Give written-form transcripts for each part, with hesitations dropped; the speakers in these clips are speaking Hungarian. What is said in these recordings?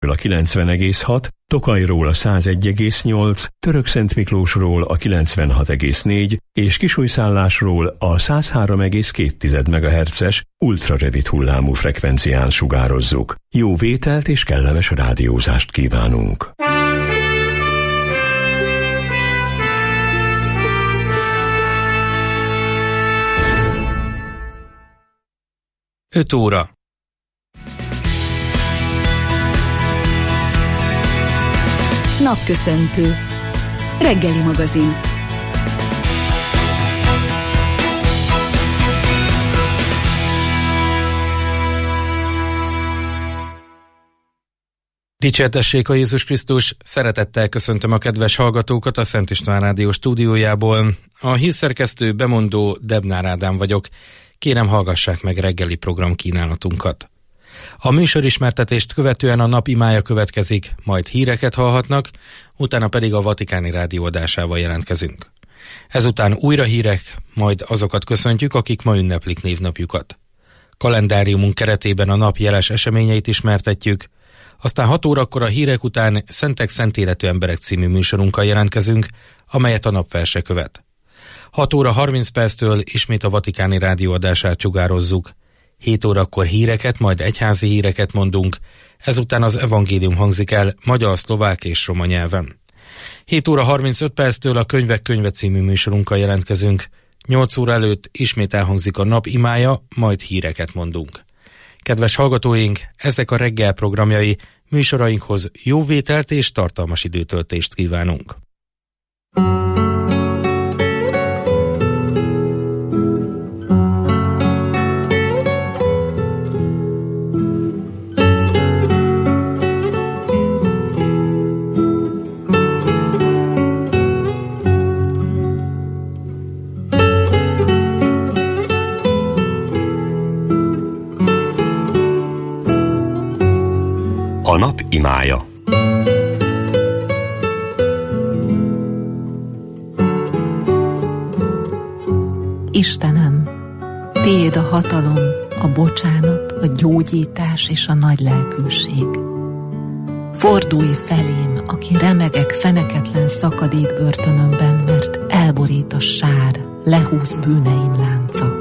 a 90,6, Tokajról a 101,8, Törökszentmiklósról a 96,4 és Kisújszállásról a 103,2 MHz-es ultrarövid hullámú frekvencián sugározzuk. Jó vételt és kellemes rádiózást kívánunk! Öt óra. Napköszöntő. Reggeli magazin. Dicsértessék a Jézus Krisztus, szeretettel köszöntöm a kedves hallgatókat a Szent István Rádió stúdiójából. A hírszerkesztő bemondó Debnár Ádám vagyok. Kérem, hallgassák meg reggeli programkínálatunkat. A műsorismertetést követően a nap imája következik, majd híreket hallhatnak, utána pedig a Vatikáni Rádió adásával jelentkezünk. Ezután újra hírek, majd azokat köszöntjük, akik ma ünneplik névnapjukat. Kalendáriumunk keretében a nap jeles eseményeit ismertetjük, aztán 6 órakor a hírek után Szentek Szent Életű Emberek című műsorunkkal jelentkezünk, amelyet a napverse követ. 6 óra 30 perctől ismét a Vatikáni Rádió adását sugározzuk. 7 órakor híreket, majd egyházi híreket mondunk, ezután az evangélium hangzik el magyar, szlovák és roma nyelven. 7 óra 35 perctől a Könyvek könyve című műsorunkkal jelentkezünk. 8 óra előtt ismét elhangzik a nap imája, majd híreket mondunk. Kedves hallgatóink, ezek a reggel programjai, műsorainkhoz jó vételt és tartalmas időtöltést kívánunk. A nap imája. Istenem, tiéd a hatalom, a bocsánat, a gyógyítás és a nagy lelkűség. Fordulj felém, aki remegek feneketlen szakadékbörtönömben, mert elborít a sár, lehúz bűneim lánca.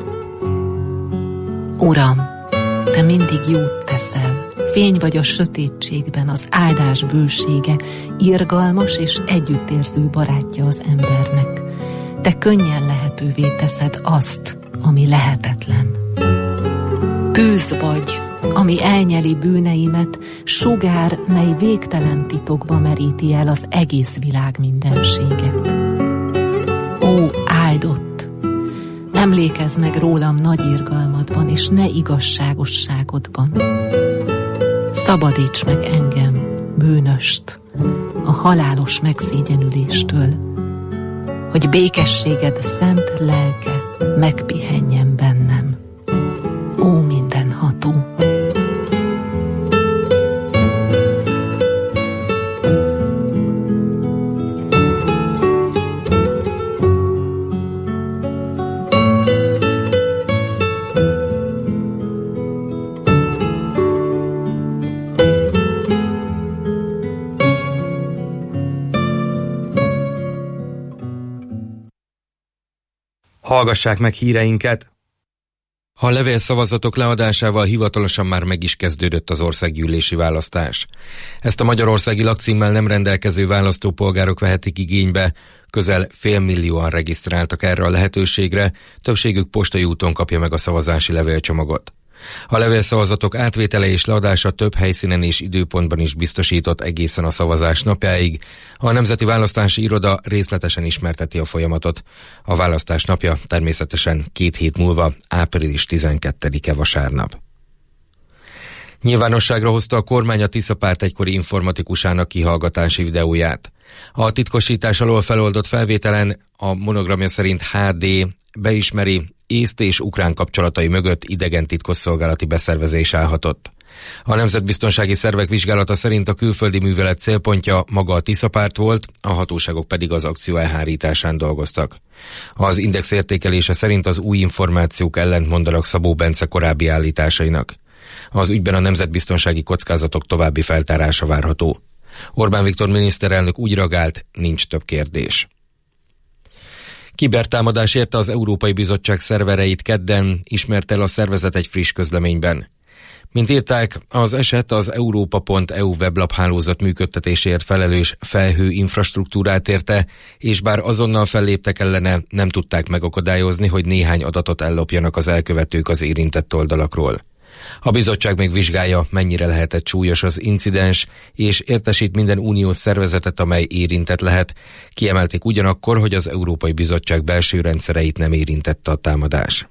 Uram, te mindig jót teszel, fény vagy a sötétségben, az áldás bősége, irgalmas és együttérző barátja az embernek. Te könnyen lehetővé teszed azt, ami lehetetlen. Tűz vagy, ami elnyeli bűneimet, sugár, mely végtelen titokba meríti el az egész világ mindenséget. Ó, áldott! Emlékezz meg rólam nagy irgalmadban, és ne igazságosságodban. Szabadíts meg engem, bűnöst, a halálos megszégyenüléstől, hogy békességed szent lelke megpihenjen bennem. Ó, mindenható! Hallgassák meg híreinket! A levélszavazatok leadásával hivatalosan már meg is kezdődött az országgyűlési választás. Ezt a magyarországi lakcímmel nem rendelkező választópolgárok vehetik igénybe, közel 500 000-an regisztráltak erre a lehetőségre, többségük postai úton kapja meg a szavazási levélcsomagot. A levélszavazatok átvétele és leadása több helyszínen és időpontban is biztosított egészen a szavazás napjáig. A Nemzeti Választási Iroda részletesen ismerteti a folyamatot. A választás napja természetesen 2 hét múlva, április 12-e vasárnap. Nyilvánosságra hozta a kormány a Tisza Párt egykori informatikusának kihallgatási videóját. A titkosítás alól feloldott felvételen a monogramja szerint HD beismeri, észt és ukrán kapcsolatai mögött idegen titkosszolgálati beszervezés állhatott. A nemzetbiztonsági szervek vizsgálata szerint a külföldi művelet célpontja maga a Tisza Párt volt, a hatóságok pedig az akció elhárításán dolgoztak. Az Index értékelése szerint az új információk ellentmondanak Szabó Bence korábbi állításainak. Az ügyben a nemzetbiztonsági kockázatok további feltárása várható. Orbán Viktor miniszterelnök úgy reagált, nincs több kérdés. Kibertámadás érte az Európai Bizottság szervereit kedden, ismert el a szervezet egy friss közleményben. Mint írták, az eset az europa.eu weblap hálózat működtetésért felelős felhő infrastruktúrát érte, és bár azonnal felléptek ellene, nem tudták megakadályozni, hogy néhány adatot ellopjanak az elkövetők az érintett oldalakról. A bizottság még vizsgálja, mennyire lehetett súlyos az incidens, és értesít minden uniós szervezetet, amely érintett lehet. Kiemelték ugyanakkor, hogy az Európai Bizottság belső rendszereit nem érintette a támadás.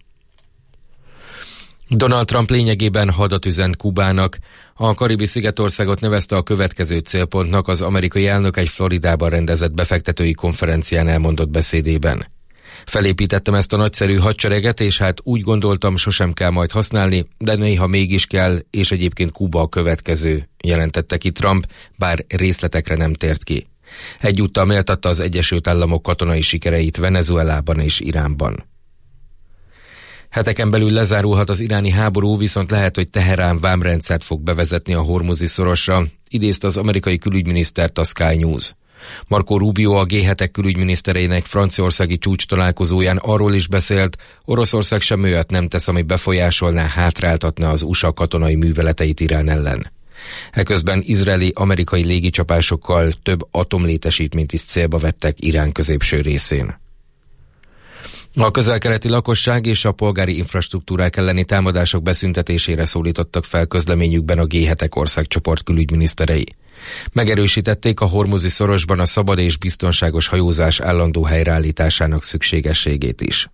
Donald Trump lényegében hadat üzent Kubának. A Karibi-szigetországot nevezte a következő célpontnak, az amerikai elnök egy Floridában rendezett befektetői konferencián elmondott beszédében. Felépítettem ezt a nagyszerű hadsereget, és hát úgy gondoltam, sosem kell majd használni, de néha mégis kell, és egyébként Kuba a következő, jelentette ki Trump, bár részletekre nem tért ki. Egyúttal méltatta az Egyesült Államok katonai sikereit Venezuelában és Iránban. Heteken belül lezárulhat az iráni háború, viszont lehet, hogy Teherán vámrendszert fog bevezetni a Hormuzi szorosra, idézte az amerikai külügyminisztert a Sky News. Marco Rubio, a G7-ek külügyminisztereinek franciaországi csúcs találkozóján arról is beszélt, Oroszország sem olyat nem tesz, ami befolyásolná, hátráltatna az USA katonai műveleteit Irán ellen. Eközben izraeli-amerikai légicsapásokkal több atomlétesítményt is célba vettek Irán középső részén. A közel-keleti lakosság és a polgári infrastruktúrák elleni támadások beszüntetésére szólítottak fel közleményükben a G7-ek országcsoport külügyminiszterei. Megerősítették a Hormuzi szorosban a szabad és biztonságos hajózás állandó helyreállításának szükségességét is.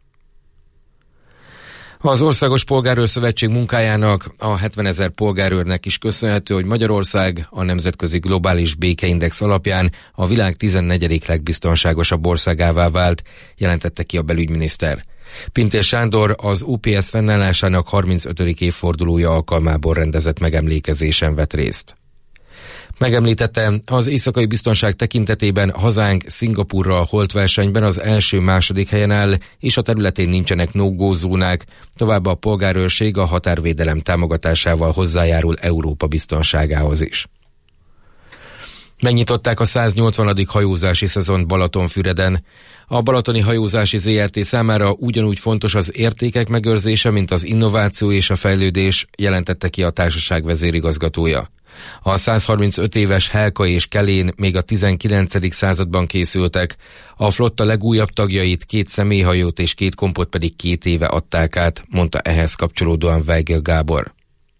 Az Országos Polgárőr Szövetség munkájának, a 70 000 polgárőrnek is köszönhető, hogy Magyarország a Nemzetközi Globális Békeindex alapján a világ 14. legbiztonságosabb országává vált, jelentette ki a belügyminiszter. Pintér Sándor az UPS fennállásának 35. évfordulója alkalmából rendezett megemlékezésen vett részt. Megemlítette, az éjszakai biztonság tekintetében hazánk Szingapúrral holt versenyben az első-második helyen áll, és a területén nincsenek no-go zónák, továbbá a polgárőrség a határvédelem támogatásával hozzájárul Európa biztonságához is. Megnyitották a 180. hajózási szezont Balatonfüreden. A balatoni hajózási ZRT számára ugyanúgy fontos az értékek megőrzése, mint az innováció és a fejlődés, jelentette ki a társaság vezérigazgatója. A 135 éves Helka és Kelén még a 19. században készültek, a flotta legújabb tagjait, 2 személyhajót és 2 kompot pedig 2 éve adták át, mondta ehhez kapcsolódóan Weigel Gábor.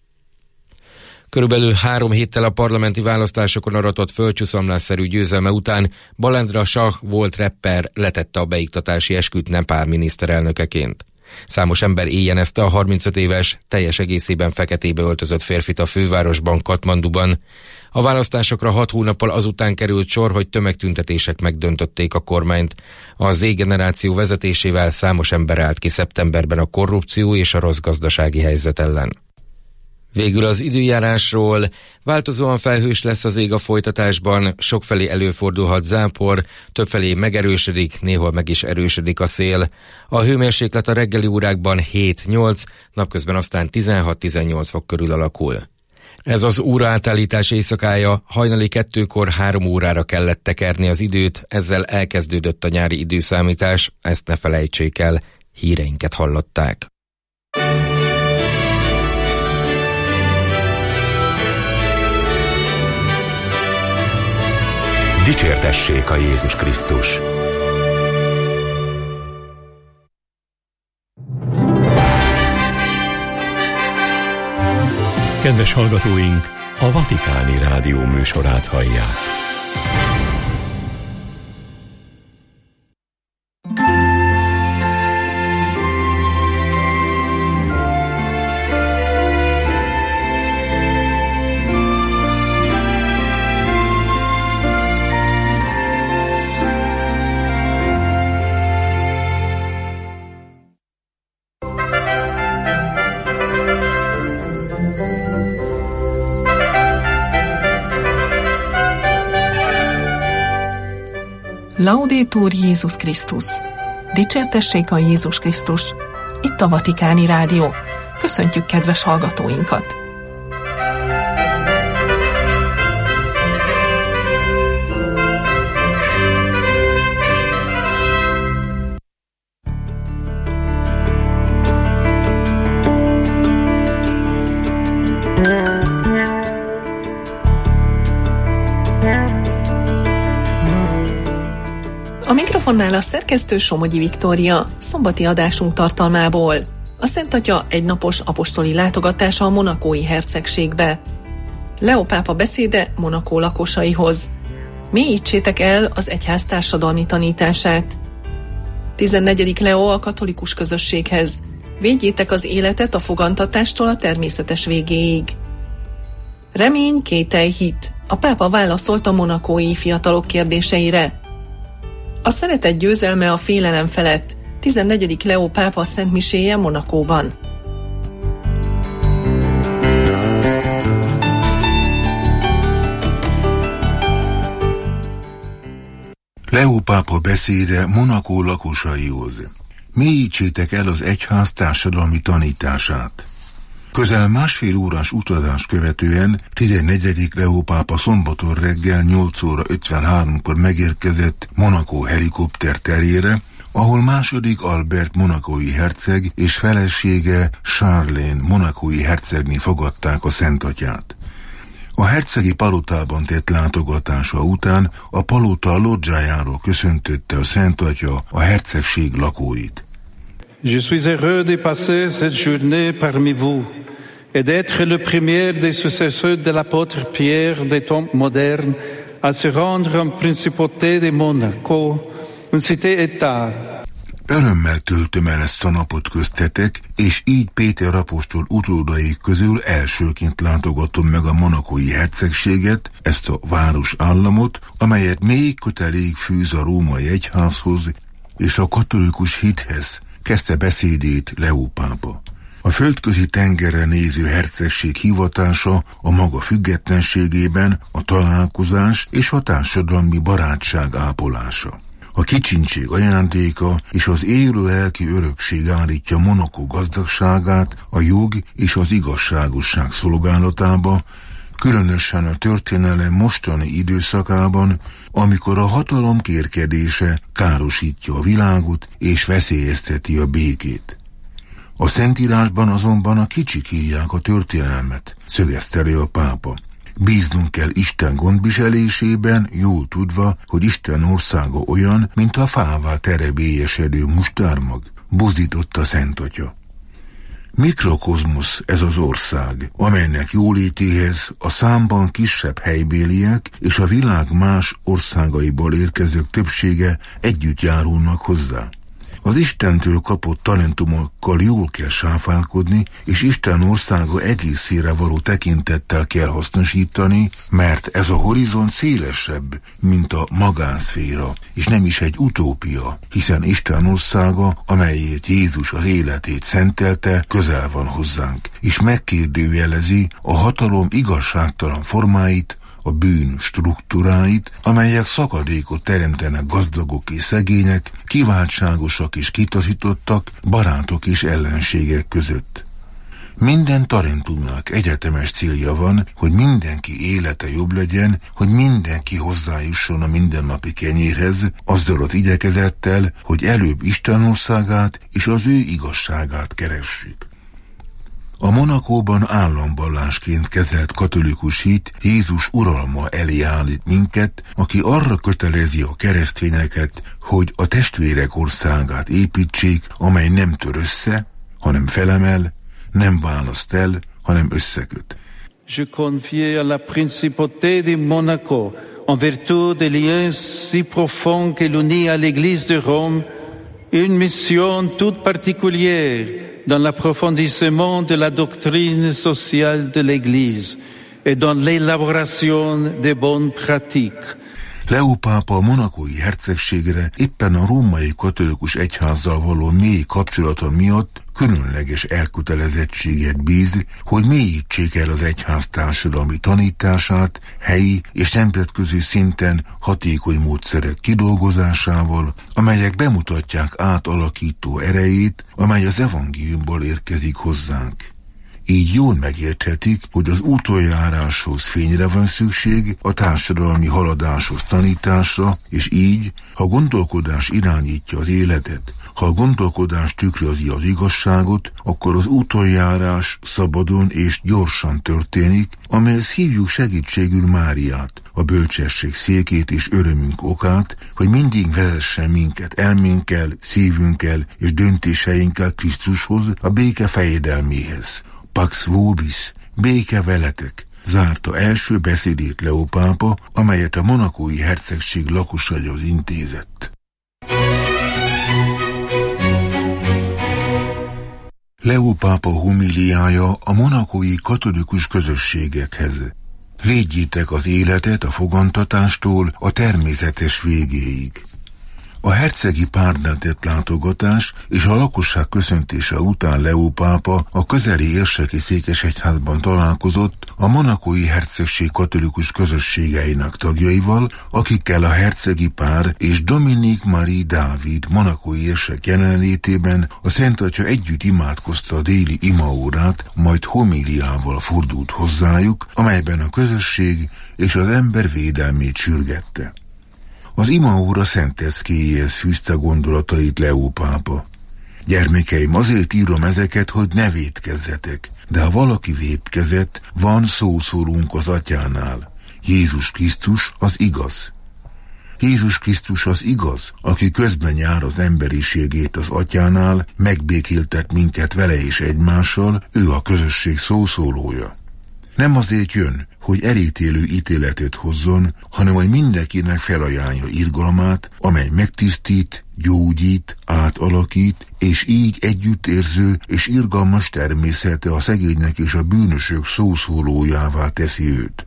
Körülbelül 3 héttel a parlamenti választásokon aratott földcsúszamlásszerű győzelme után Balendra Shah volt rapper letette a beiktatási esküt Nepál miniszterelnökeként. Számos ember éjjenezte a 35 éves, teljes egészében feketébe öltözött férfit a fővárosban, Katmanduban. A választásokra 6 hónappal azután került sor, hogy tömegtüntetések megdöntötték a kormányt. A Z-generáció vezetésével számos ember állt ki szeptemberben a korrupció és a rossz gazdasági helyzet ellen. Végül az időjárásról. Változóan felhős lesz az ég a folytatásban, sokfelé előfordulhat zápor, többfelé megerősödik, néhol meg is erősödik a szél. A hőmérséklet a reggeli órákban 7-8, napközben aztán 16-18 fok körül alakul. Ez az óraátállítás éjszakája, hajnali 2-kor 3 órára kellett tekerni az időt, ezzel elkezdődött a nyári időszámítás, ezt ne felejtsék el, híreinket hallották. Dicsértessék a Jézus Krisztus! Kedves hallgatóink, a Vatikáni Rádió műsorát hallják. Laudetur Jézus Krisztus! Dicsértessék a Jézus Krisztus! Itt a Vatikáni Rádió. Köszöntjük kedves hallgatóinkat! A mikrofonnál a szerkesztő Somogyi Viktória, szombati adásunk tartalmából. A Szent Atya egynapos apostoli látogatása a monakói hercegségbe. Leó pápa beszéde Monakó lakosaihoz. Mélyítsétek el az egyház társadalmi tanítását. 14. Leó a katolikus közösséghez. Védjétek az életet a fogantatástól a természetes végéig. Remény, kételj, hit. A pápa válaszolt a monakói fiatalok kérdéseire. A szeretet győzelme a félelem felett. 14. Leó pápa szentmiséje Monakóban. Leó pápa beszéde Monakó lakosaihoz. Mélyítsétek el az egyház társadalmi tanítását. Közel másfél órás utazás követően 14. Leó pápa szombaton reggel 8 óra 53-kor megérkezett Monakó helikopterterére, ahol második Albert monakói herceg és felesége Charlene monakói hercegné fogadták a Szent Atyát. A hercegi palotában tett látogatása után a palota lodzsájáról köszöntötte a Szent Atya a hercegség lakóit. Je suis heureux de passer cette journée parmi vous et d'être le premier des successeurs de l'apôtre Pierre des temps modernes à se rendre en principauté de Monaco, une cité-état. Örömmel töltöm el ezt a napot köztetek, és így Péter apostol utódai közül elsőként látogatom meg a monakói hercegséget, ezt a városállamot, amelyet mély kötelék fűz a római egyházhoz és a katolikus hithez, kezdte beszédét Leó pápa. A földközi tengerre néző hercegség hivatása a maga függetlenségében a találkozás és a társadalmi barátság ápolása. A kicsintség ajándéka és az élő lelki örökség állítja Monakó gazdagságát a jog és az igazságosság szolgálatába, különösen a történelem mostani időszakában, amikor a hatalom kérkedése károsítja a világot és veszélyezteti a békét. A Szentírásban azonban a kicsik írják a történelmet, szögezte le a pápa. Bíznunk kell Isten gondviselésében, jól tudva, hogy Isten országa olyan, mint a fává terebélyesedő mustármag, buzdított a Szent Atya. Mikrokozmosz ez az ország, amelynek jólétéhez a számban kisebb helybéliek és a világ más országaiból érkezők többsége együtt járulnak hozzá. Az Istentől kapott talentumokkal jól kell sáfálkodni, és Isten országa egészére való tekintettel kell hasznosítani, mert ez a horizont szélesebb, mint a magánszféra, és nem is egy utópia, hiszen Isten országa, amelyért Jézus az életét szentelte, közel van hozzánk, és megkérdőjelezi a hatalom igazságtalan formáit, a bűn struktúráit, amelyek szakadékot teremtenek gazdagok és szegények, kiváltságosak és kitaszítottak, barátok és ellenségek között. Minden talentumnak egyetemes célja van, hogy mindenki élete jobb legyen, hogy mindenki hozzájusson a mindennapi kenyérhez, azzal az igyekezettel, hogy előbb Isten országát és az ő igazságát keressük. A Monakóban államvallásként kezelt katolikus hit Jézus uralma elé állít minket, aki arra kötelezi a keresztényeket, hogy a testvérek országát építsék, amely nem tör össze, hanem felemel, nem választ el, hanem összeköt. Je confie à la principauté de Monaco, en vertu des liens si profonds qu'elle unit à l'Église de Rome, une mission toute particulière dans l'approfondissement de la doctrine sociale de l'Église et dans l'élaboration des bonnes pratiques. Leó pápa a monakói hercegségre éppen a római katolikus egyházzal való mély kapcsolata miatt különleges elkötelezettséget bíz, hogy mélyítsék el az egyház társadalmi tanítását helyi és nemzetközi szinten hatékony módszerek kidolgozásával, amelyek bemutatják átalakító erejét, amely az evangéliumból érkezik hozzánk. Így jól megérthetik, hogy az útonjáráshoz fényre van szükség, a társadalmi haladáshoz tanításra, és így, ha gondolkodás irányítja az életet, ha a gondolkodás tükrözi az igazságot, akkor az útonjárás szabadon és gyorsan történik, amelyhez hívjuk segítségül Máriát, a bölcsesség székét és örömünk okát, hogy mindig vezessen minket elménkkel, szívünkkel és döntéseinkkel Krisztushoz, a béke fejedelméhez. Pax vobis, béke veletek, zárta első beszédét Leó pápa, amelyet a monacói hercegség lakosaihoz intézett. Leó pápa homiliája a monacói katolikus közösségekhez. Védjétek az életet a fogantatástól a természetes végéig. A hercegi párnál tett látogatás és a lakosság köszöntése után Leó pápa a közeli érseki székesegyházban találkozott a monacói hercegség katolikus közösségeinek tagjaival, akikkel a hercegi pár és Dominique Marie Dávid monacói érsek jelenlétében a Szent Atya együtt imádkozta a déli imaórát, majd homiliával fordult hozzájuk, amelyben a közösség és az ember védelmét sürgette. Az imaóra szenteszkéjéhez fűzte gondolatait Leó pápa. Gyermekeim, azért írom ezeket, hogy ne vétkezzetek, de ha valaki vétkezett, van szószólunk az Atyánál. Jézus Krisztus az igaz. Jézus Krisztus az igaz, aki közben jár az emberiségét az Atyánál, megbékéltet minket vele és egymással, ő a közösség szószólója. Nem azért jön, hogy elítélő ítéletet hozzon, hanem hogy mindenkinek felajánlja irgalmát, amely megtisztít, gyógyít, átalakít, és így együttérző és irgalmas természete a szegénynek és a bűnösök szószólójává teszi őt.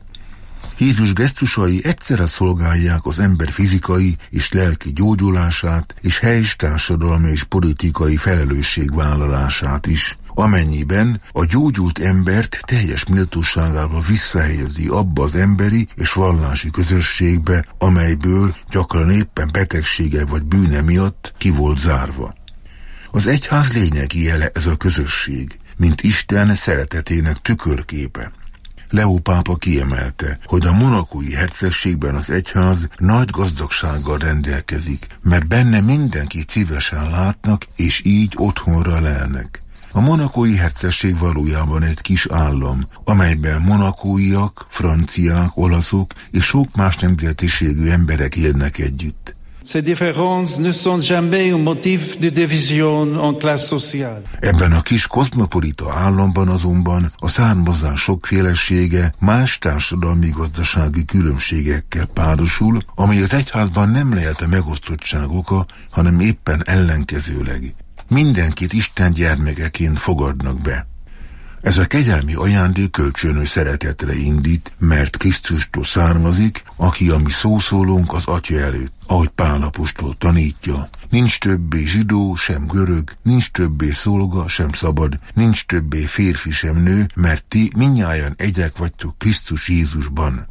Jézus gesztusai egyszerre szolgálják az ember fizikai és lelki gyógyulását és helyes társadalmi és politikai felelősségvállalását is, amennyiben a gyógyult embert teljes méltóságával visszahelyezi abba az emberi és vallási közösségbe, amelyből gyakran éppen betegsége vagy bűne miatt ki volt zárva. Az egyház lényegi jele ez a közösség, mint Isten szeretetének tükörképe. Leó pápa kiemelte, hogy a monacói hercegségben az egyház nagy gazdagsággal rendelkezik, mert benne mindenkit szívesen látnak, és így otthonra lelnek. A monacói hercegség valójában egy kis állam, amelyben monacóiak, franciák, olaszok és sok más nemzetiségű emberek élnek együtt. Ces différences ne sont jamais un motif de division en classe sociale. Ebben a kis kozmopolita államban azonban a származás sokfélesége más társadalmi-gazdasági különbségekkel párosul, ami az egyházban nem lehet a megosztottság oka, hanem éppen ellenkezőleg. Mindenkit Isten gyermekeként fogadnak be. Ez a kegyelmi ajándék kölcsönös szeretetre indít, mert Krisztustól származik, aki a mi szószólónk az Atya előtt, ahogy Pál apostol tanítja. Nincs többé zsidó, sem görög, nincs többé szolga, sem szabad, nincs többé férfi, sem nő, mert ti mindnyájan egyek vagytok Krisztus Jézusban.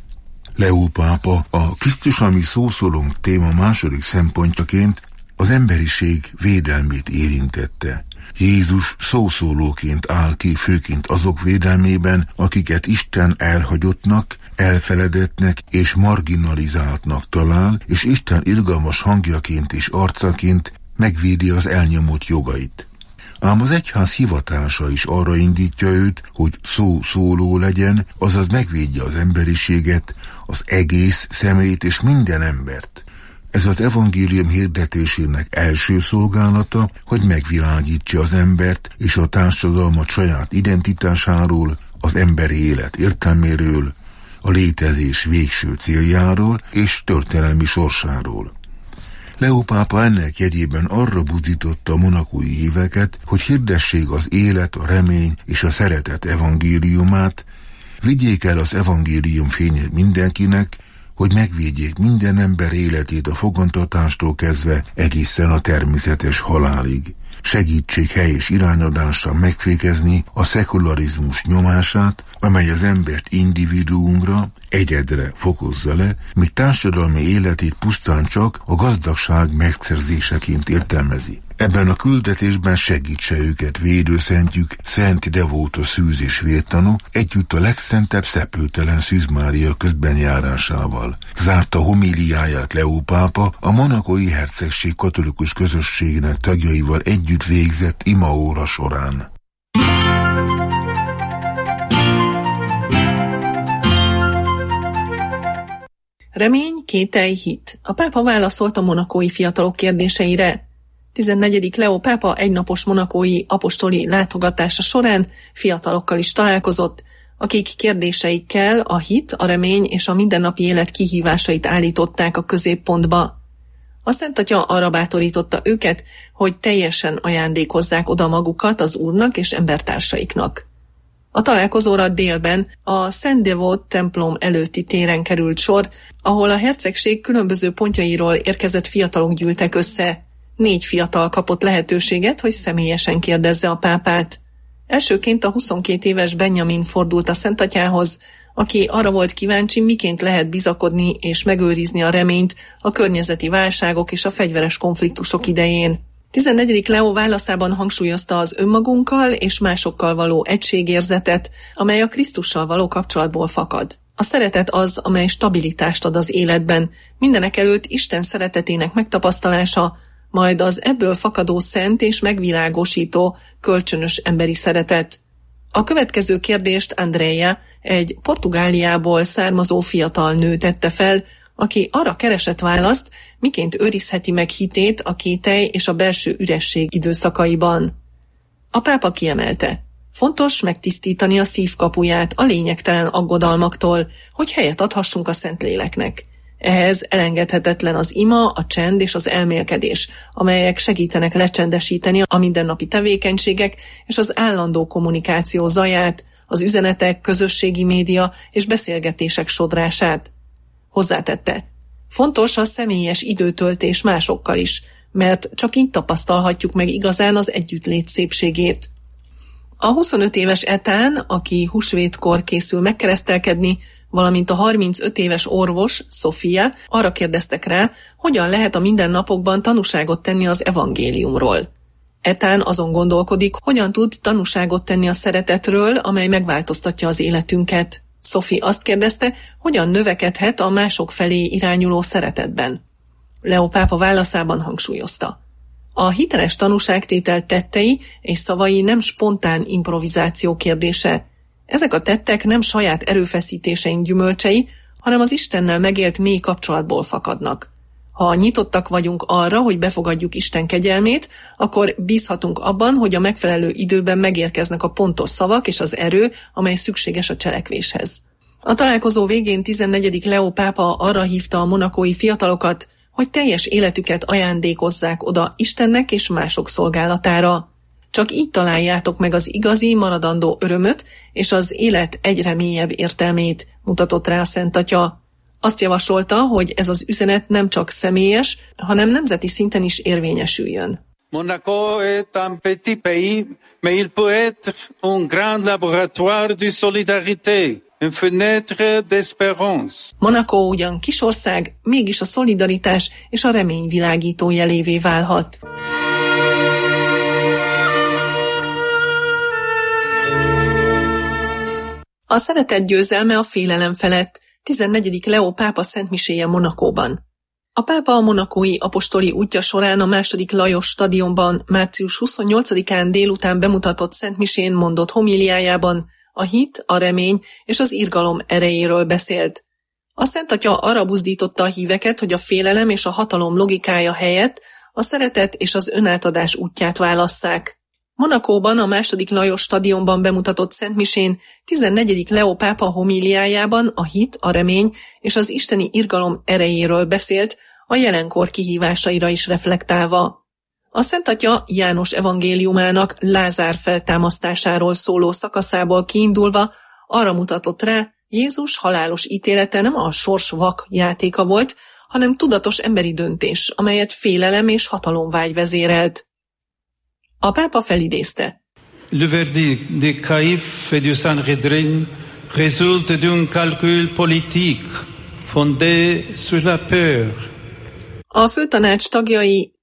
Leó pápa a Krisztus, ami szószólónk téma második szempontjaként az emberiség védelmét érintette. Jézus szószólóként áll ki főként azok védelmében, akiket Isten elhagyottnak, elfeledettnek és marginalizáltnak talál, és Isten irgalmas hangjaként és arcaként megvédi az elnyomott jogait. Ám az egyház hivatása is arra indítja őt, hogy szószóló legyen, azaz megvédje az emberiséget, az egész személyt és minden embert. Ez az evangélium hirdetésének első szolgálata, hogy megvilágítsa az embert és a társadalmat saját identitásáról, az emberi élet értelméről, a létezés végső céljáról és történelmi sorsáról. Leó pápa ennek jegyében arra buzdította a monacói híveket, hogy hirdessék az élet, a remény és a szeretet evangéliumát, vigyék el az evangélium fényét mindenkinek, hogy megvédjék minden ember életét a fogantatástól kezdve egészen a természetes halálig. Segítsék helyes irányadásra megfékezni a szekularizmus nyomását, amely az embert individuumra, egyedre fokozza le, míg társadalmi életét pusztán csak a gazdagság megszerzéseként értelmezi. Ebben a küldetésben segítse őket védőszentjük, Szent Devóta Szűz és Vértanú, együtt a legszentebb Szeplőtelen Szűz Mária közbenjárásával. Zárta homíliáját Leó pápa a monacói hercegség katolikus közösségnek tagjaival együtt végzett imaóra során. Remény, kételj, hit. A pápa válaszolt a monacói fiatalok kérdéseire. 14. Leó pápa egynapos monacói apostoli látogatása során fiatalokkal is találkozott, akik kérdéseikkel a hit, a remény és a mindennapi élet kihívásait állították a középpontba. A Szent Atya arra bátorította őket, hogy teljesen ajándékozzák oda magukat az Úrnak és embertársaiknak. A találkozóra délben a Szent Devót templom előtti téren került sor, ahol a hercegség különböző pontjairól érkezett fiatalok gyűltek össze. 4 fiatal kapott lehetőséget, hogy személyesen kérdezze a pápát. Elsőként a 22 éves Benjamin fordult a Szent Atyához, aki arra volt kíváncsi, miként lehet bizakodni és megőrizni a reményt a környezeti válságok és a fegyveres konfliktusok idején. 14. Leó válaszában hangsúlyozta az önmagunkkal és másokkal való egységérzetet, amely a Krisztussal való kapcsolatból fakad. A szeretet az, amely stabilitást ad az életben, mindenekelőtt Isten szeretetének megtapasztalása, majd az ebből fakadó szent és megvilágosító, kölcsönös emberi szeretet. A következő kérdést Andrea, egy Portugáliából származó fiatal nő tette fel, aki arra keresett választ, miként őrizheti meg hitét a kételj és a belső üresség időszakaiban. A pápa kiemelte: fontos megtisztítani a szív kapuját a lényegtelen aggodalmaktól, hogy helyet adhassunk a Szentléleknek. Ehhez elengedhetetlen az ima, a csend és az elmélkedés, amelyek segítenek lecsendesíteni a mindennapi tevékenységek és az állandó kommunikáció zaját, az üzenetek, közösségi média és beszélgetések sodrását. Hozzátette: fontos a személyes időtöltés másokkal is, mert csak így tapasztalhatjuk meg igazán az együttlét szépségét. A 25 éves Etán, aki húsvétkor készül megkeresztelkedni, valamint a 35 éves orvos, Sofia, arra kérdeztek rá, hogyan lehet a mindennapokban tanúságot tenni az evangéliumról. Etán azon gondolkodik, hogyan tud tanúságot tenni a szeretetről, amely megváltoztatja az életünket. Sophie azt kérdezte, hogyan növekedhet a mások felé irányuló szeretetben. Leó pápa válaszában hangsúlyozta: a hiteles tanúságtétel tettei és szavai nem spontán improvizáció kérdése. Ezek a tettek nem saját erőfeszítéseink gyümölcsei, hanem az Istennel megélt mély kapcsolatból fakadnak. Ha nyitottak vagyunk arra, hogy befogadjuk Isten kegyelmét, akkor bízhatunk abban, hogy a megfelelő időben megérkeznek a pontos szavak és az erő, amely szükséges a cselekvéshez. A találkozó végén 14. Leó pápa arra hívta a monacói fiatalokat, hogy teljes életüket ajándékozzák oda Istennek és mások szolgálatára. Csak így találjátok meg az igazi, maradandó örömöt és az élet egyre mélyebb értelmét, mutatott rá a Szent Atya. Azt javasolta, hogy ez az üzenet nem csak személyes, hanem nemzeti szinten is érvényesüljön. Monaco est un petit pays, mais il peut être un grand laboratoire de solidarité, une fenêtre d'espérance. Monaco ugyan kisország, mégis a szolidaritás és a remény világító jelévé válhat. A szeretet győzelme a félelem felett. 14. Leó pápa szentmiséje Monacóban. A pápa a monacói apostoli útja során a II. Lajos stadionban március 28-án délután bemutatott szentmisén mondott homíliájában a hit, a remény és az irgalom erejéről beszélt. A Szent Atya arra buzdította a híveket, hogy a félelem és a hatalom logikája helyett a szeretet és az önátadás útját válasszák. Monacóban a II. Lajos stadionban bemutatott szentmisén 14. Leó pápa homíliájában a hit, a remény és az isteni irgalom erejéről beszélt, a jelenkor kihívásaira is reflektálva. A Szent Atya János evangéliumának Lázár feltámasztásáról szóló szakaszából kiindulva arra mutatott rá, Jézus halálos ítélete nem a sors vak játéka volt, hanem tudatos emberi döntés, amelyet félelem és hatalomvágy vezérelt. A pápa felidézte: Le verdict de Caïphe et du Sanhédrin résulte d'un calcul politique fondé sur la peur. A főtanács tagjai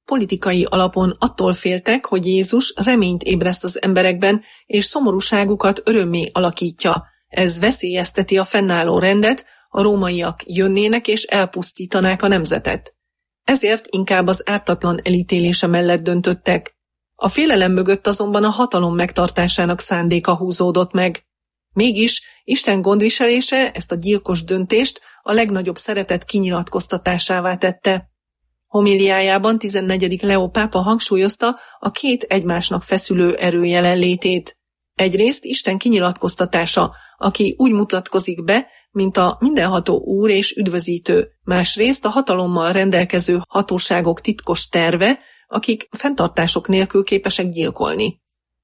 politikai alapon attól féltek, hogy Jézus reményt ébreszt az emberekben, és szomorúságukat örömmé alakítja. Ez veszélyezteti a fennálló rendet, a rómaiak jönnének és elpusztítanák a nemzetet. Ezért inkább az ártatlan elítélése mellett döntöttek. A félelem mögött azonban a hatalom megtartásának szándéka húzódott meg. Mégis Isten gondviselése ezt a gyilkos döntést a legnagyobb szeretet kinyilatkoztatásává tette. Homiliájában 14. Leó pápa hangsúlyozta a két egymásnak feszülő erő jelenlétét. Egyrészt Isten kinyilatkoztatása, aki úgy mutatkozik be, mint a mindenható Úr és üdvözítő, másrészt a hatalommal rendelkező hatóságok titkos terve, akik fenntartások nélkül képesek gyilkolni.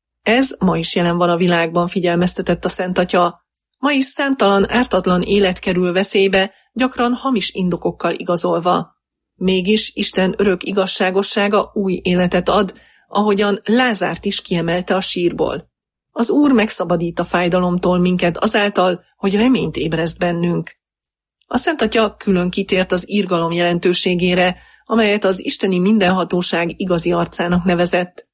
Ez ma is jelen van a világban, figyelmeztetett a Szent Atya. Ma is számtalan ártatlan élet kerül veszélybe, gyakran hamis indokokkal igazolva. Mégis Isten örök igazságossága új életet ad, ahogyan Lázárt is kiemelte a sírból. Az Úr megszabadít a fájdalomtól minket azáltal, hogy reményt ébreszt bennünk. A Szent Atya külön kitért az irgalom jelentőségére, amelyet az isteni mindenhatóság igazi arcának nevezett.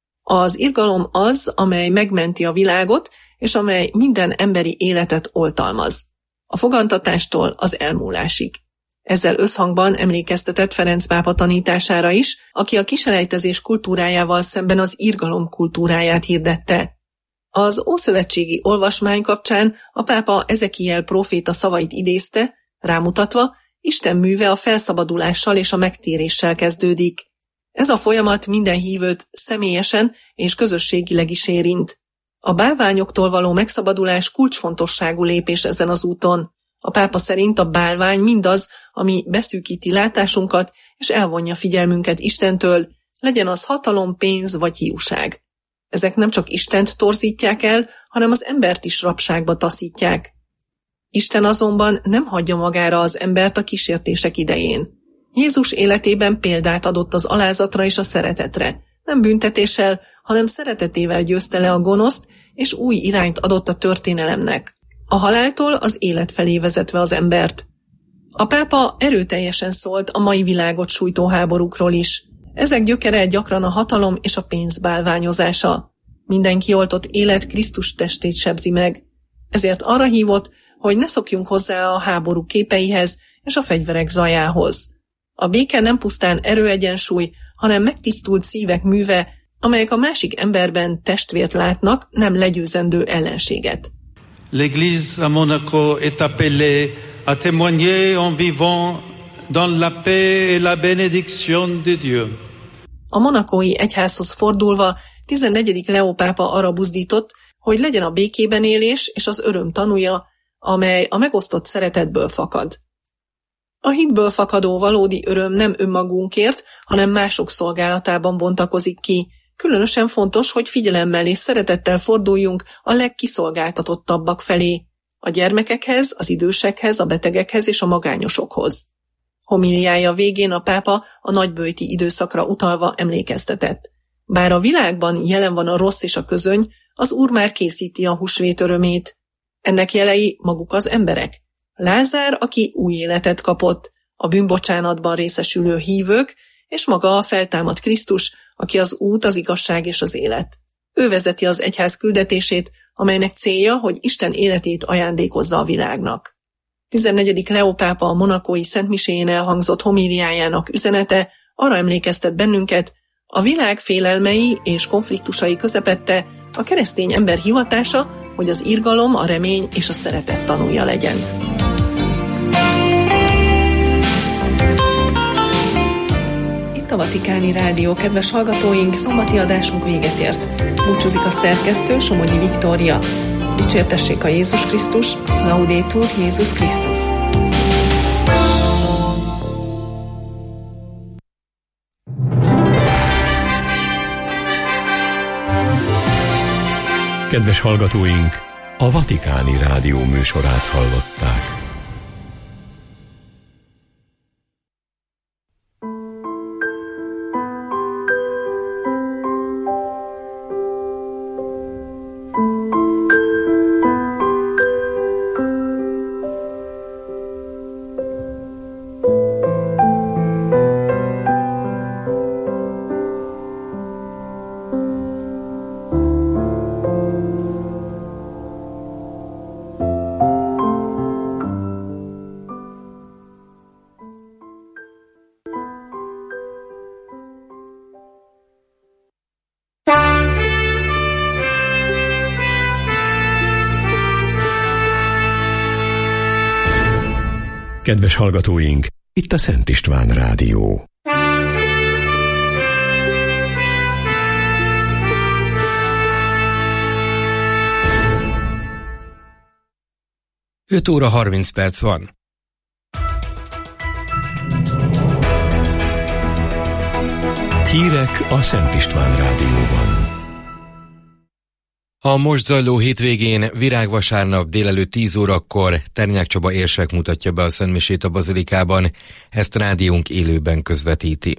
Az irgalom az, amely megmenti a világot, és amely minden emberi életet oltalmaz. A fogantatástól az elmúlásig. Ezzel összhangban emlékeztetett Ferenc pápa tanítására is, aki a kiselejtezés kultúrájával szemben az irgalom kultúráját hirdette. Az ószövetségi olvasmány kapcsán a pápa Ezekiel próféta szavait idézte, rámutatva, Isten műve a felszabadulással és a megtéréssel kezdődik. Ez a folyamat minden hívőt személyesen és közösségileg is érint. A bálványoktól való megszabadulás kulcsfontosságú lépés ezen az úton. A pápa szerint a bálvány mindaz, ami beszűkíti látásunkat és elvonja figyelmünket Istentől, legyen az hatalom, pénz vagy hiúság. Ezek nem csak Istent torzítják el, hanem az embert is rabságba taszítják. Isten azonban nem hagyja magára az embert a kísértések idején. Jézus életében példát adott az alázatra és a szeretetre. Nem büntetéssel, hanem szeretetével győzte le a gonoszt, és új irányt adott a történelemnek. A haláltól az élet felé vezetve az embert. A pápa erőteljesen szólt a mai világot sújtó háborúkról is. Ezek gyökere gyakran a hatalom és a pénz bálványozása. Minden kioltott élet Krisztus testét sebzi meg. Ezért arra hívott, hogy ne szokjunk hozzá a háború képeihez és a fegyverek zajához. A béke nem pusztán erőegyensúly, hanem megtisztult szívek műve, amelyek a másik emberben testvért látnak, nem legyőzendő ellenséget. L'Église à Monaco est appelée à témoigner en vivant dans la paix et la bénédiction de Dieu. A monakói egyházhoz fordulva 14. Leó pápa arra buzdított, hogy legyen a békében élés és az öröm tanúja, amely a megosztott szeretetből fakad. A hitből fakadó valódi öröm nem önmagunkért, hanem mások szolgálatában bontakozik ki. Különösen fontos, hogy figyelemmel és szeretettel forduljunk a legkiszolgáltatottabbak felé, a gyermekekhez, az idősekhez, a betegekhez és a magányosokhoz. Homiliája végén a pápa a nagyböjti időszakra utalva emlékeztetett. Bár a világban jelen van a rossz és a közöny, az Úr már készíti a húsvét örömét. Ennek jelei maguk az emberek. Lázár, aki új életet kapott, a bűnbocsánatban részesülő hívők, és maga a feltámadt Krisztus, aki az út, az igazság és az élet. Ő vezeti az egyház küldetését, amelynek célja, hogy Isten életét ajándékozza a világnak. 14. Leó pápa a monakói szentmiséjén elhangzott homíliájának üzenete arra emlékeztet bennünket, a világ félelmei és konfliktusai közepette a keresztény ember hivatása, hogy az irgalom, a remény és a szeretet tanúja legyen. Itt a Vatikáni Rádió, kedves hallgatóink, szombati adásunk véget ért. Búcsúzik a szerkesztő, Somogyi Viktória. Dicsértessék a Jézus Krisztus, Laudetur Jézus Krisztus. Kedves hallgatóink, a Vatikáni Rádió műsorát hallották. Kedves hallgatóink, itt a Szent István Rádió. Öt óra 30 perc van. Hírek a Szent István Rádióban. A most zajló hétvégén virágvasárnap délelőtt 10 órakor Ternyák Csaba érsek mutatja be a szentmisét a bazilikában, ezt rádiónk élőben közvetíti.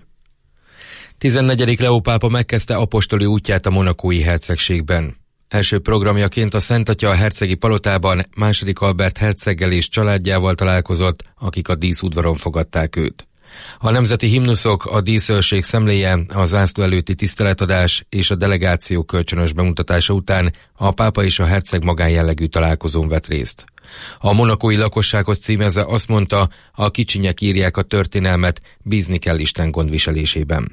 14. Leó pápa megkezdte apostoli útját a monakói hercegségben. Első programjaként a Szent Atya a hercegi palotában II. Albert herceggel és családjával találkozott, akik a díszudvaron fogadták őt. A nemzeti himnuszok, a díszőrség szemléje, a zászló előtti tiszteletadás és a delegáció kölcsönös bemutatása után a pápa és a herceg magánjellegű találkozón vett részt. A monakói lakossághoz címezve azt mondta, a kicsinyek írják a történelmet, bízni kell Isten gondviselésében.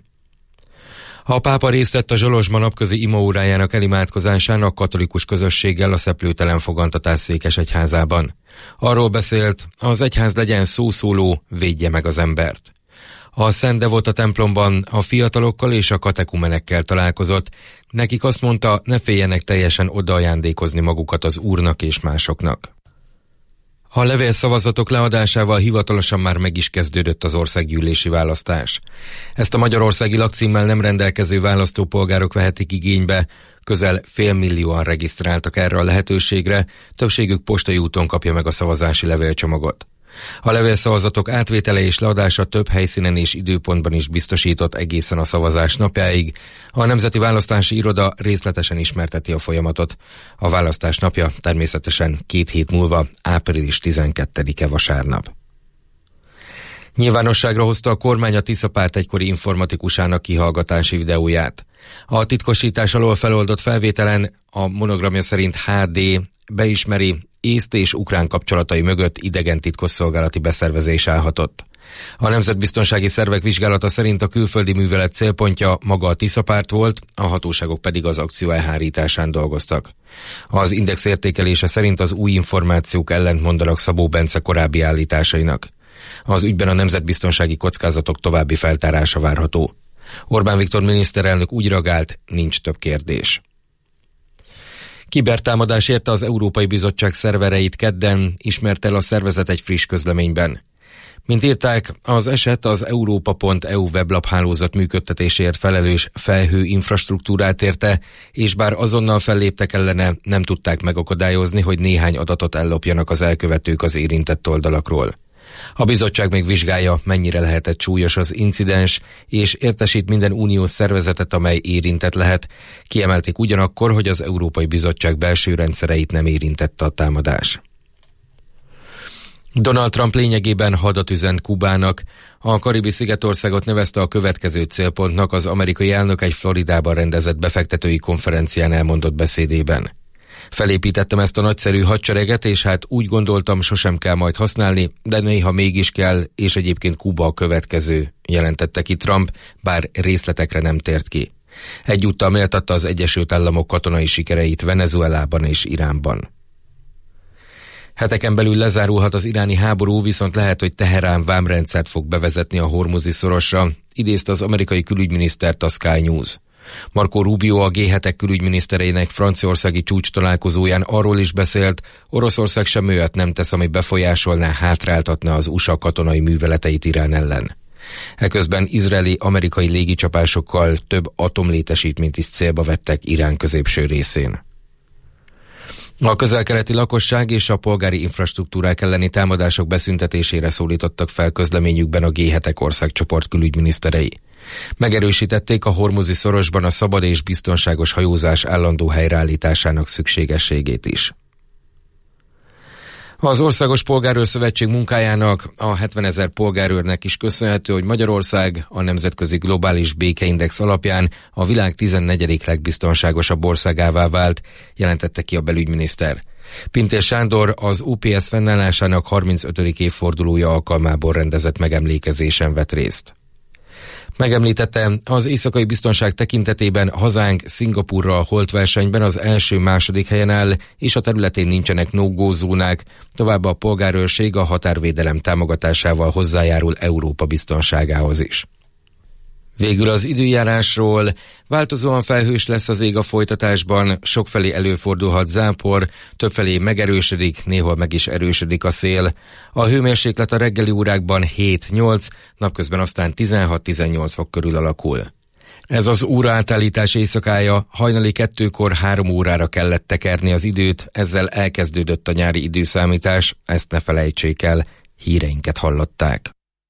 A pápa részt vett a Zsolozsma napközi imaórájának elimádkozásán a katolikus közösséggel a Szeplőtelen Fogantatás székesegyházában. Arról beszélt, az egyház legyen szószóló, védje meg az embert. A Szent Devota templomban a fiatalokkal és a katekumenekkel találkozott, nekik azt mondta, ne féljenek teljesen odaajándékozni magukat az Úrnak és másoknak. A levélszavazatok leadásával hivatalosan már meg is kezdődött az országgyűlési választás. Ezt a magyarországi lakcímmel nem rendelkező választópolgárok vehetik igénybe, közel 500 000 regisztráltak erre a lehetőségre, többségük postai úton kapja meg a szavazási levélcsomagot. A levélszavazatok átvétele és leadása több helyszínen és időpontban is biztosított egészen a szavazás napjáig. A Nemzeti Választási Iroda részletesen ismerteti a folyamatot. A választás napja természetesen 2 hét múlva, április 12-e vasárnap. Nyilvánosságra hozta a kormány a Tisza párt egykori informatikusának kihallgatási videóját. A titkosítás alól feloldott felvételen a monogramja szerint HD beismeri, észt és ukrán kapcsolatai mögött idegen titkosszolgálati beszervezés állhatott. A nemzetbiztonsági szervek vizsgálata szerint a külföldi művelet célpontja maga a Tisza párt volt, a hatóságok pedig az akció elhárításán dolgoztak. Az Index értékelése szerint az új információk ellentmondanak Szabó Bence korábbi állításainak. Az ügyben a nemzetbiztonsági kockázatok további feltárása várható. Orbán Viktor miniszterelnök úgy reagált, nincs több kérdés. Kibertámadás érte az Európai Bizottság szervereit kedden, ismert el a szervezet egy friss közleményben. Mint írták, az eset az europa.eu weblaphálózat működtetésért felelős felhő infrastruktúrát érte, és bár azonnal felléptek ellene, nem tudták megakadályozni, hogy néhány adatot ellopjanak az elkövetők az érintett oldalakról. A bizottság még vizsgálja, mennyire lehetett súlyos az incidens, és értesít minden uniós szervezetet, amely érintett lehet. Kiemelték ugyanakkor, hogy az Európai Bizottság belső rendszereit nem érintette a támadás. Donald Trump lényegében hadat üzent Kubának. A Karibi-szigetországot nevezte a következő célpontnak az amerikai elnök egy Floridában rendezett befektetői konferencián elmondott beszédében. Felépítettem ezt a nagyszerű hadsereget, és hát úgy gondoltam, sosem kell majd használni, de néha mégis kell, és egyébként Kuba a következő, jelentette ki Trump, bár részletekre nem tért ki. Egyúttal méltatta az Egyesült Államok katonai sikereit Venezuelában és Iránban. Heteken belül lezárulhat az iráni háború, viszont lehet, hogy Teherán vámrendszert fog bevezetni a Hormuzi szorosra, idézte az amerikai külügyminisztert a Sky News. Marco Rubio, a G7-ek külügyminisztereinek franciaországi csúcs találkozóján arról is beszélt, Oroszország sem olyat nem tesz, ami befolyásolná, hátráltatna az USA katonai műveleteit Irán ellen. Eközben izraeli-amerikai légicsapásokkal több atomlétesítményt is célba vettek Irán középső részén. A közel-keleti lakosság és a polgári infrastruktúrák elleni támadások beszüntetésére szólítottak fel közleményükben a G7-ek országcsoport külügyminiszterei. Megerősítették a Hormuzi szorosban a szabad és biztonságos hajózás állandó helyreállításának szükségességét is. Az Országos Polgárőr Szövetség munkájának, a 70 000 polgárőrnek is köszönhető, hogy Magyarország a Nemzetközi Globális Békeindex alapján a világ 14. legbiztonságosabb országává vált, jelentette ki a belügyminiszter. Pintér Sándor az OPS fennállásának 35. évfordulója alkalmából rendezett megemlékezésen vett részt. Megemlítette, az éjszakai biztonság tekintetében hazánk Szingapúrral a holtversenyben az első-második helyen áll, és a területén nincsenek no-go zónák, továbbá a polgárőrség a határvédelem támogatásával hozzájárul Európa biztonságához is. Végül az időjárásról. Változóan felhős lesz az ég a folytatásban, sokfelé előfordulhat zápor, többfelé megerősödik, néhol meg is erősödik a szél. A hőmérséklet a reggeli órákban 7-8, napközben aztán 16-18 fok körül alakul. Ez az óraátállítás éjszakája, hajnali 2-kor 3 órára kellett tekerni az időt, ezzel elkezdődött a nyári időszámítás, ezt ne felejtsék el, híreinket hallották.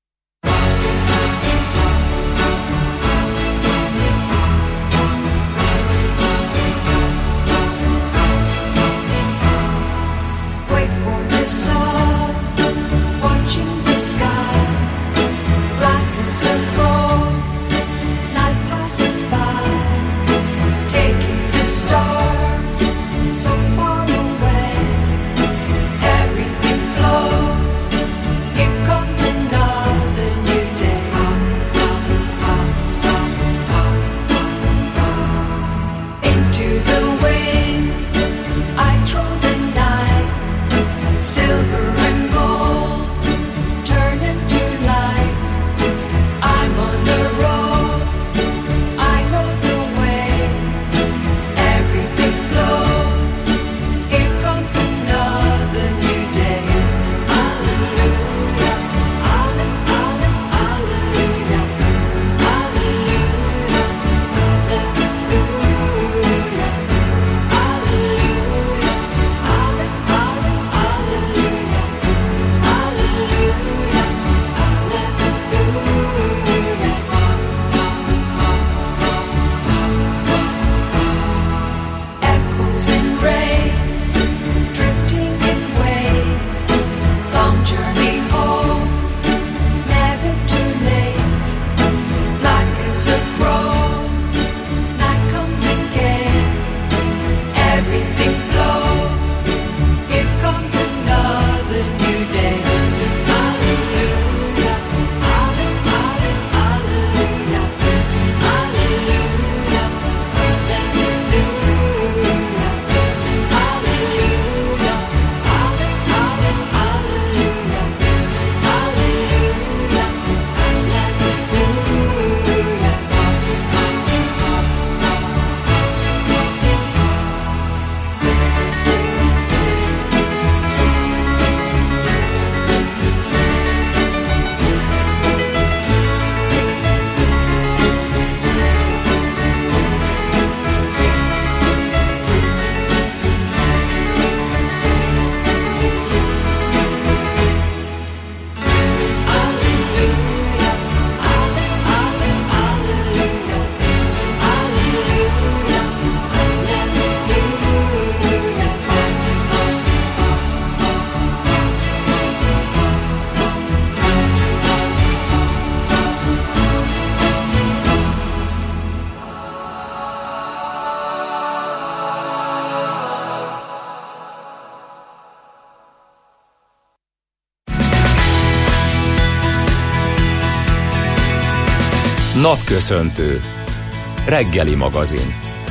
Napköszöntő. Reggeli magazin.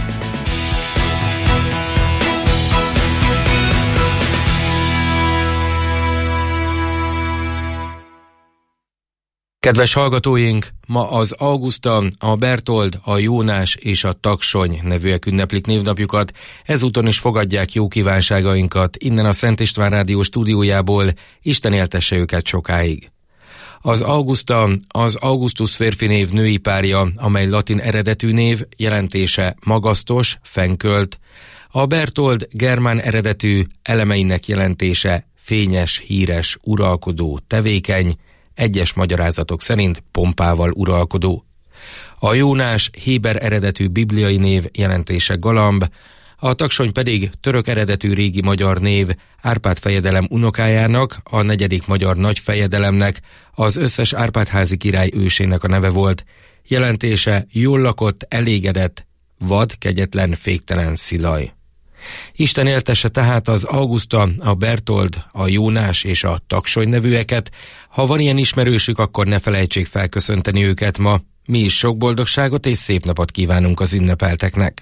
Kedves hallgatóink, ma az Auguszta, a Bertold, a Jónás és a Taksony nevűek ünneplik névnapjukat. Ezúton is fogadják jó kívánságainkat innen a Szent István Rádió stúdiójából, Isten éltesse őket sokáig. Az Auguszta az Augustus férfi név női párja, amely latin eredetű név, jelentése magasztos, fenkölt. A Bertold germán eredetű, elemeinek jelentése fényes, híres, uralkodó, tevékeny, egyes magyarázatok szerint pompával uralkodó. A Jónás héber eredetű bibliai név, jelentése galamb, a Taksony pedig török eredetű régi magyar név, Árpád fejedelem unokájának, a 4. magyar nagyfejedelemnek, az összes Árpád-házi király ősének a neve volt. Jelentése jól lakott, elégedett, vad, kegyetlen, féktelen szilaj. Isten éltesse tehát az Auguszta, a Bertold, a Jónás és a Taksony nevűeket. Ha van ilyen ismerősük, akkor ne felejtsék felköszönteni őket ma. Mi is sok boldogságot és szép napot kívánunk az ünnepelteknek.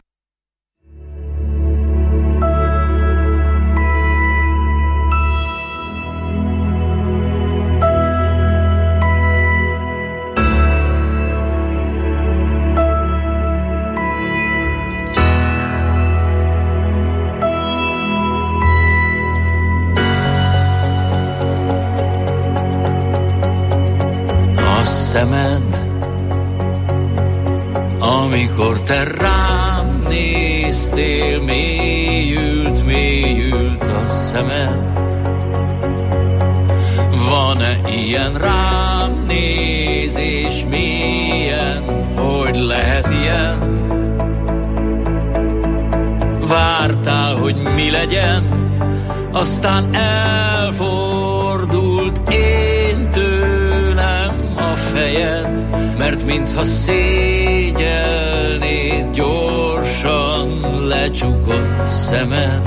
Szemed, amikor te rám néztél, mélyült a szemed. Van-e ilyen rám nézés mélyen, hogy lehet ilyen? Vártál, hogy mi legyen, aztán elfordult én tőlem a fejed, mert mintha szégyelnéd gyorsan lecsukott szemed.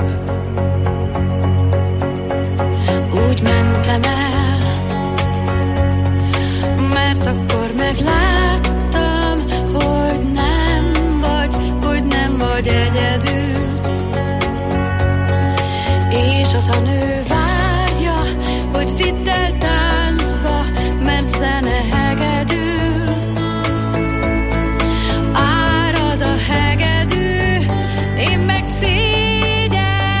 Úgy mentem el, mert akkor megláttam, hogy nem vagy egyedül. És az a nő várja, hogy vidd el táncba, mert zene hegedül. Árad a hegedű, én meg szégyellem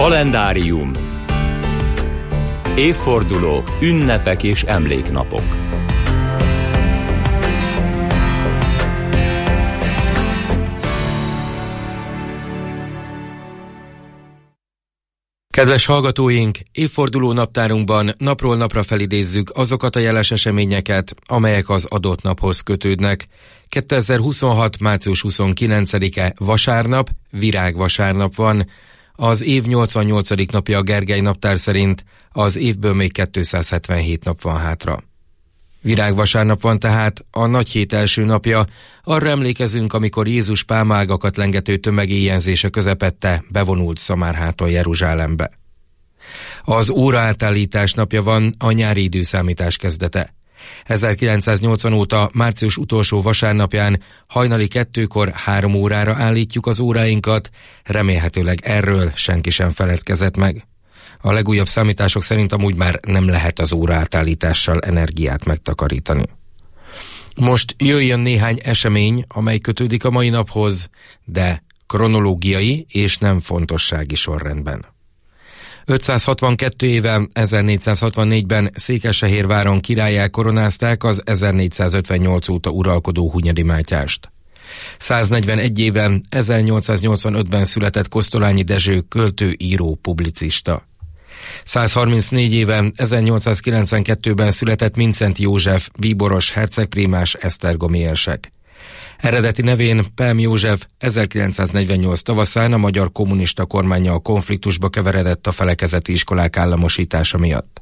Kalendárium. Évfordulók, ünnepek és emléknapok. Kedves hallgatóink, évforduló naptárunkban napról napra felidézzük azokat a jeles eseményeket, amelyek az adott naphoz kötődnek. 2026. március 29-e vasárnap, virágvasárnap van. Az év 88. napja a Gergely naptár szerint, az évből még 277 nap van hátra. Virágvasárnap van tehát, a nagy hét első napja. Arra emlékezünk, amikor Jézus pálmaágakat lengető tömeg éjjelzése közepette bevonult Szamárhától Jeruzsálembe. Az óraátállítás napja van, a nyári időszámítás kezdete. 1980 óta március utolsó vasárnapján hajnali 2-kor 3 órára állítjuk az óráinkat, remélhetőleg erről senki sem feledkezett meg. A legújabb számítások szerint amúgy már nem lehet az óraátállítással energiát megtakarítani. Most jöjjön néhány esemény, amely kötődik a mai naphoz, de kronológiai és nem fontossági sorrendben. 562 éve, 1464-ben Székesfehérváron királlyá koronázták az 1458 óta uralkodó Hunyadi Mátyást. 141 éve, 1885-ben született Kosztolányi Dezső költő, író, publicista. 134 éve, 1892-ben született Mindszenty József, bíboros, hercegprímás, esztergomi érsek. Eredeti nevén Pelm József 1948 tavaszán a magyar kommunista kormánnyal konfliktusba keveredett a felekezeti iskolák államosítása miatt.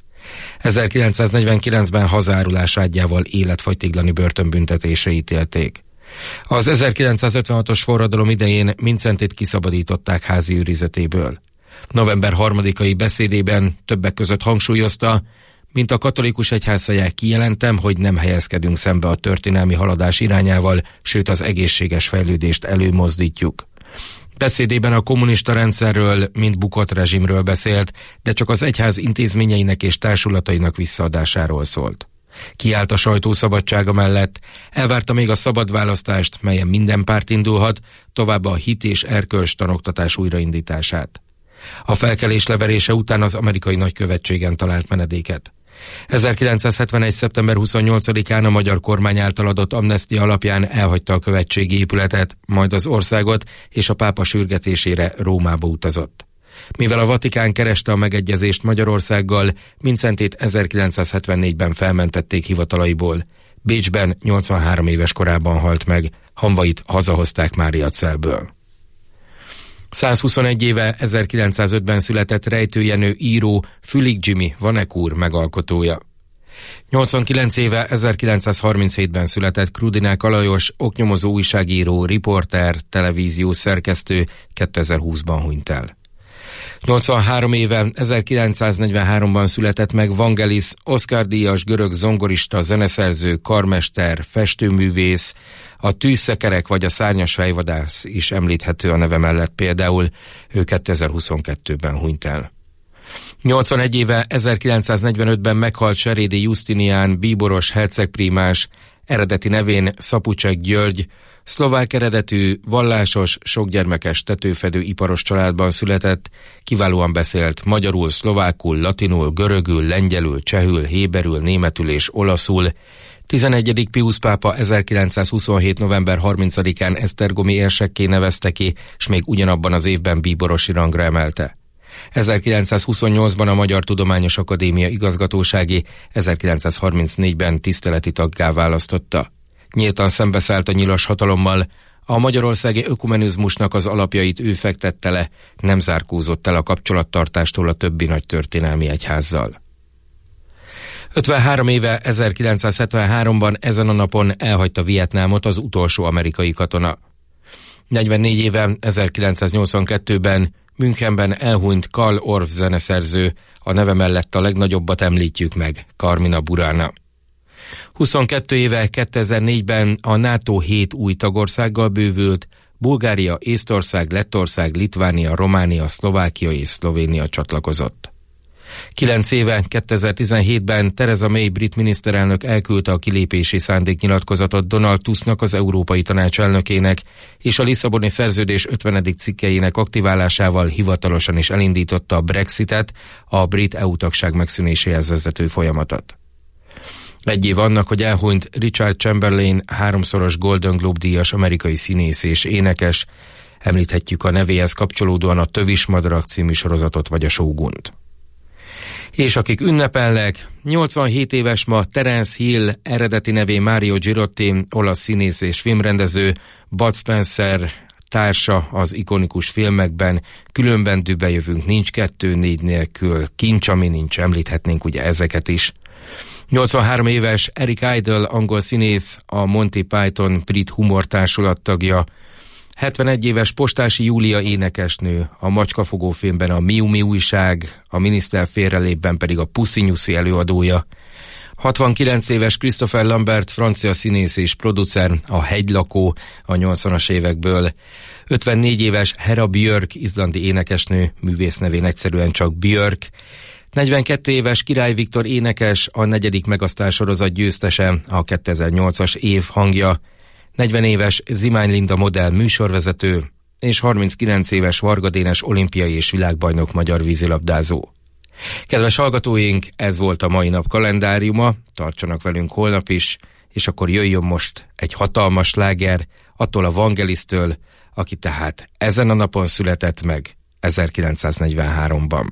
1949-ben hazárulás vágyával életfogytiglani börtönbüntetésre ítélték. Az 1956-os forradalom idején Mindszentyt kiszabadították házi őrizetéből. November 3-ai beszédében többek között hangsúlyozta, mint a katolikus egyházfeje kijelentem, hogy nem helyezkedünk szembe a történelmi haladás irányával, sőt az egészséges fejlődést előmozdítjuk. Beszédében a kommunista rendszerről, mint bukott rezsimről beszélt, de csak az egyház intézményeinek és társulatainak visszaadásáról szólt. Kiállt a sajtószabadsága mellett, elvárta még a szabad választást, melyen minden párt indulhat, továbbá a hit és erkölcs tanoktatás újraindítását. A felkelés leverése után az amerikai nagykövetségen talált menedéket. 1971. szeptember 28-án a magyar kormány által adott amnestia alapján elhagyta a követségi épületet, majd az országot, és a pápa sürgetésére Rómába utazott. Mivel a Vatikán kereste a megegyezést Magyarországgal, Mindszentyt 1974-ben felmentették hivatalaiból. Bécsben 83 éves korában halt meg, hamvait hazahozták Máriacelből. 121 éve, 1905-ben született Rejtő Jenő író, Fülig Jimmy, Vanek úr megalkotója. 89 éve, 1937-ben született Krudinák Alajos, oknyomozó újságíró, riporter, televíziós szerkesztő, 2020-ban hunyt el. 83 éve, 1943-ban született meg Vangelis, Oscar-díjas görög zongorista, zeneszerző, karmester, festőművész, a Tűzszekerek vagy a Szárnyas fejvadász is említhető a neve mellett például, ő 2022-ben hunyt el. 81 éve, 1945-ben meghalt Serédi Justinián, bíboros, hercegprímás, eredeti nevén Szapucsek György, szlovák eredetű, vallásos, sokgyermekes, tetőfedő iparos családban született, kiválóan beszélt magyarul, szlovákul, latinul, görögül, lengyelül, csehül, héberül, németül és olaszul. 11. Piusz pápa 1927. november 30-án esztergomi érsekké nevezte ki, s még ugyanabban az évben bíborosi rangra emelte. 1928-ban a Magyar Tudományos Akadémia igazgatósági, 1934-ben tiszteleti taggá választotta. Nyíltan szembeszállt a nyilas hatalommal, a magyarországi ökumenizmusnak az alapjait ő fektette le, nem zárkózott el a kapcsolattartástól a többi nagy történelmi egyházzal. 53 éve, 1973-ban ezen a napon elhagyta Vietnámot az utolsó amerikai katona. 44 éve, 1982-ben Münchenben elhunyt Karl Orff zeneszerző, a neve mellett a legnagyobbat említjük meg, Carmina Burana. 22 éve, 2004-ben a NATO 7 új tagországgal bővült, Bulgária, Észtország, Lettország, Litvánia, Románia, Szlovákia és Szlovénia csatlakozott. 9 éve, 2017-ben Theresa May brit miniszterelnök elküldte a kilépési szándéknyilatkozatot Donald Tusknak, az Európai Tanács elnökének, és a Lisszaboni Szerződés 50. cikkeinek aktiválásával hivatalosan is elindította a Brexitet, a brit EU-tagság megszűnéséhez vezető folyamatot. Egy év annak, hogy elhunyt Richard Chamberlain, 3-szoros Golden Globe-díjas amerikai színész és énekes, említhetjük a nevéhez kapcsolódóan a Tövismadarak című sorozatot vagy a Shogunt. És akik ünnepelnek, 87 éves ma Terence Hill, eredeti nevén Mario Girotti, olasz színész és filmrendező, Bud Spencer társa az ikonikus filmekben, Különben dühbe jövünk, Nincs 2 4 nélkül, Kincs, ami nincs, említhetnénk ugye ezeket is. 83 éves Eric Idle, angol színész, a Monty Python brit humortársulat tagja, 71 éves Postási Júlia énekesnő, a Macskafogó filmben a Miu Miu újság, a Miniszter félrelépben pedig a Pussy Nyuszi előadója. 69 éves Christopher Lambert, francia színész és producer, a Hegylakó a 80-as évekből. 54 éves Hera Björk, izlandi énekesnő, művész nevén egyszerűen csak Björk. 42 éves Király Viktor énekes, a 4. Megasztár sorozat győztese, a 2008-as év hangja. 40 éves Zimány Linda modell műsorvezető, és 39 éves Varga Dénes olimpiai és világbajnok magyar vízilabdázó. Kedves hallgatóink, ez volt a mai nap kalendáriuma, tartsanak velünk holnap is, és akkor jöjjön most egy hatalmas sláger attól a Vangelis-től, aki tehát ezen a napon született meg 1943-ban.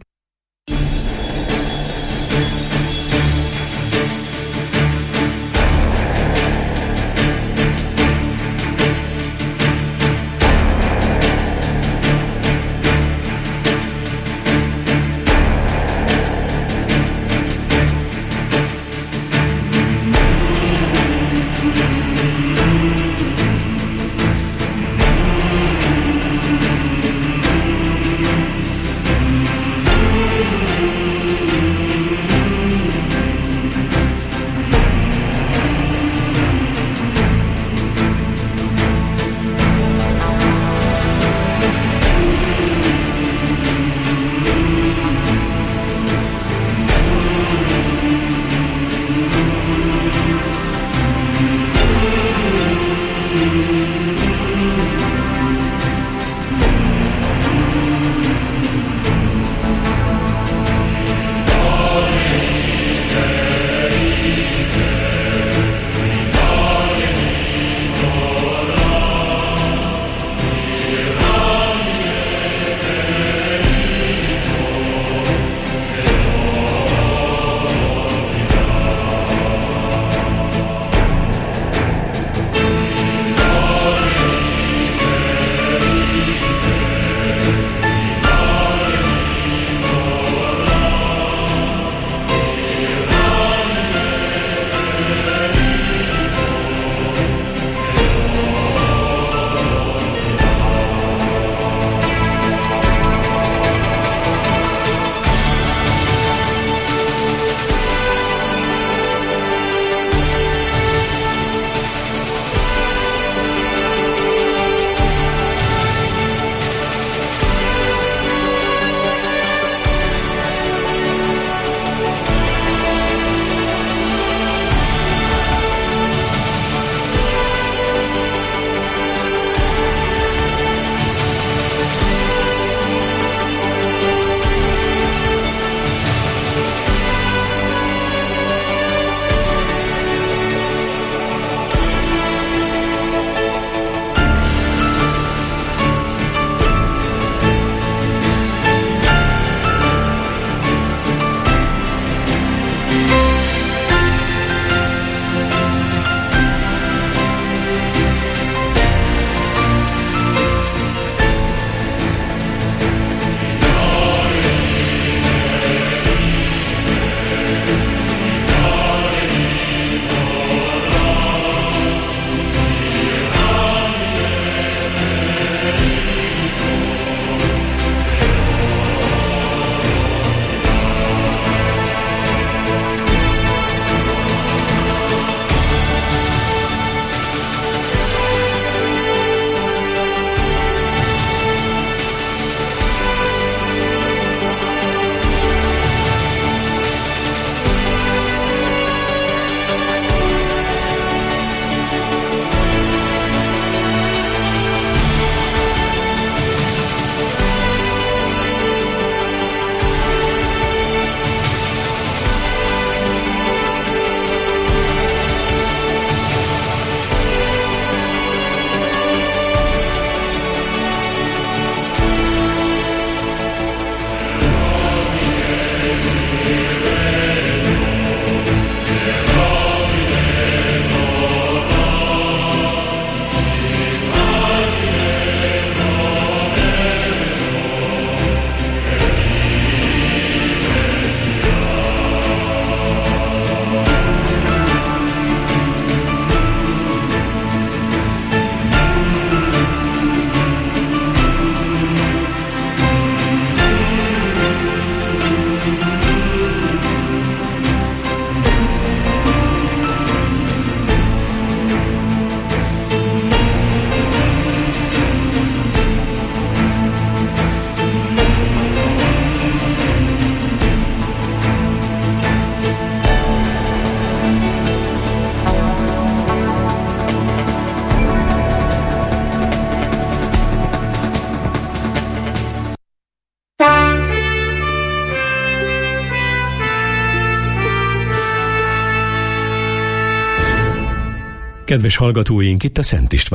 Kedves hallgatóink, itt a Szent István